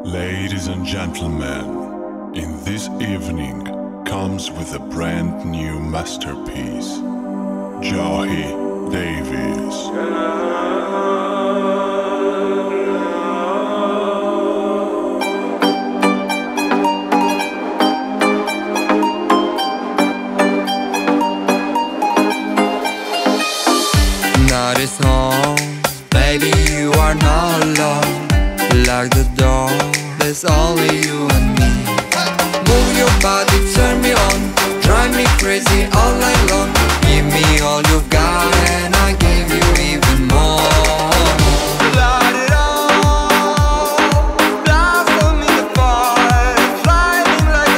Ladies and gentlemen, in this evening comes with a brand new masterpiece, Joey Davis. Night is home, baby, you are not alone. Lock the door, there's only you and me. Move your body, turn me on, drive me crazy all night long. Give me all you've got and I give you even more. Light it up, blossom in the fire, flying like a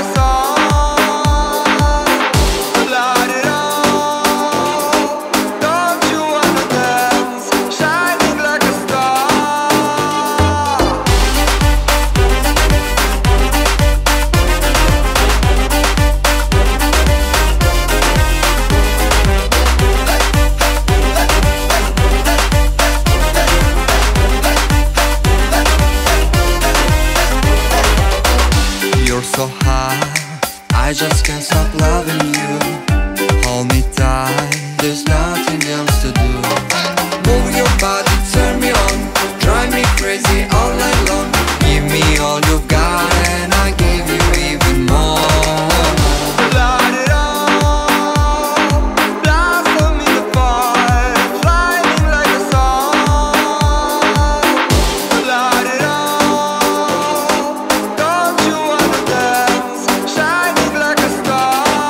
song. Light it up, don't you wanna dance, shining like a star. You're so high, I just can't stop loving you. Hold me tight, there's nothing else to do. Move your body, turn me on, drive me crazy all night long. Give me all you've got and I give you even more. Light it up, blossom in the fire, flying like a song. Light it up, don't you wanna dance, shining like a star.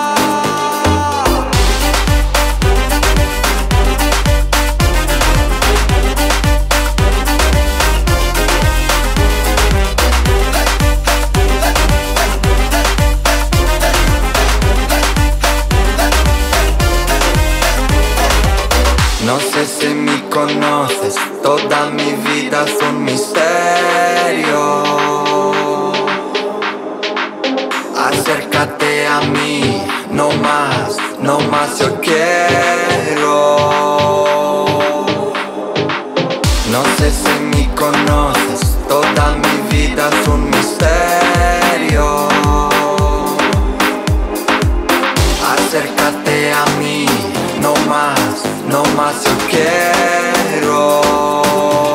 No sé si me conoces, toda mi vida es un misterio. Acércate a mí, no más yo quiero. No sé si me conoces, toda mi vida es un misterio. Acércate a mí, no más yo quiero.